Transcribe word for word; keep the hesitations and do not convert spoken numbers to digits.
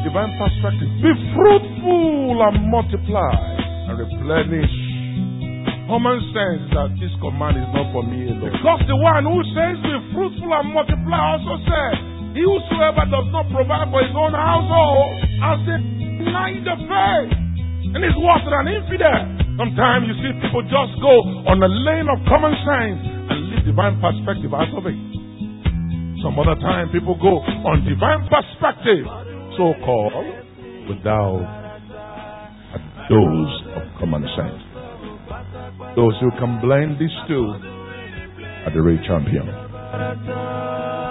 divine perspective. Be fruitful and multiply and replenish. Common sense that this command is not for me alone. Because the one who says be fruitful and multiply also said, he whosoever does not provide for his own household has denied the faith and is worse than an infidel. Sometimes you see people just go on the lane of common sense and leave divine perspective out of it. Some other time people go on divine perspective, so-called, without a dose of common sense. Those who can blend these two are the real champion.